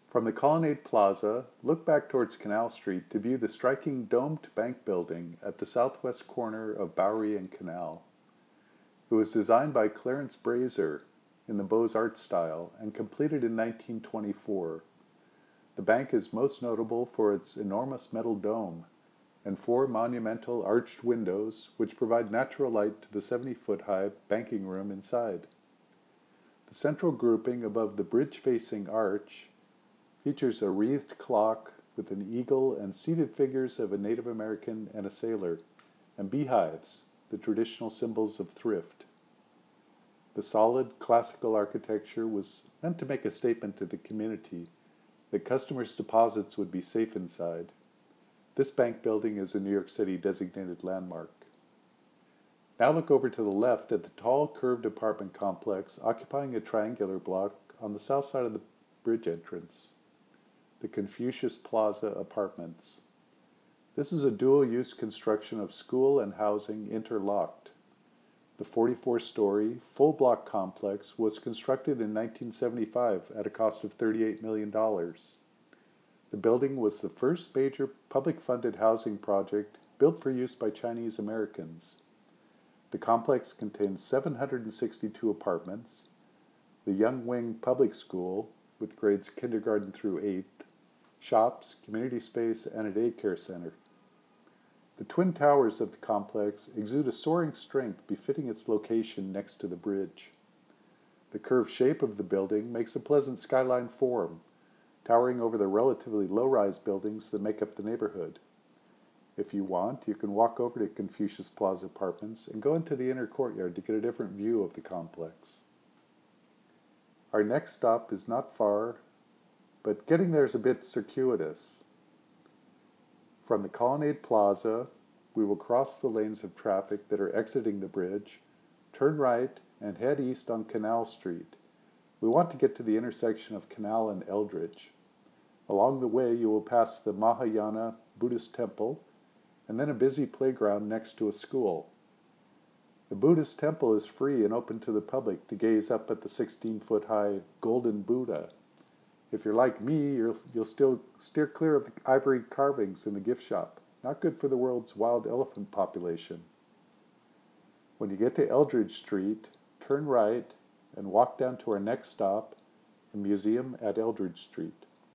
From the Colonnade Plaza, look back towards Canal Street to view the striking domed bank building at the southwest corner of Bowery and Canal. It was designed by Clarence Brazier in the Beaux-Arts style and completed in 1924. The bank is most notable for its enormous metal dome and four monumental arched windows which provide natural light to the 70-foot-high banking room inside. The central grouping above the bridge-facing arch features a wreathed clock with an eagle and seated figures of a Native American and a sailor, and beehives, the traditional symbols of thrift. The solid, classical architecture was meant to make a statement to the community that customers' deposits would be safe inside. This bank building is a New York City designated landmark. Now look over to the left at the tall, curved apartment complex occupying a triangular block on the south side of the bridge entrance, the Confucius Plaza Apartments. This is a dual-use construction of school and housing interlocked. The 44-story, full-block complex was constructed in 1975 at a cost of $38 million. The building was the first major public-funded housing project built for use by Chinese Americans. The complex contains 762 apartments, the Young Wing Public School, with grades kindergarten through 8th, shops, community space, and a daycare center. The twin towers of the complex exude a soaring strength befitting its location next to the bridge. The curved shape of the building makes a pleasant skyline form, towering over the relatively low-rise buildings that make up the neighborhood. If you want, you can walk over to Confucius Plaza Apartments and go into the inner courtyard to get a different view of the complex. Our next stop is not far, but getting there is a bit circuitous. From the Colonnade Plaza, we will cross the lanes of traffic that are exiting the bridge, turn right, and head east on Canal Street. We want to get to the intersection of Canal and Eldridge. Along the way, you will pass the Mahayana Buddhist temple, and then a busy playground next to a school. The Buddhist temple is free and open to the public to gaze up at the 16-foot-high Golden Buddha. If you're like me, you'll still steer clear of the ivory carvings in the gift shop. Not good for the world's wild elephant population. When you get to Eldridge Street, turn right and walk down to our next stop, the museum at Eldridge Street.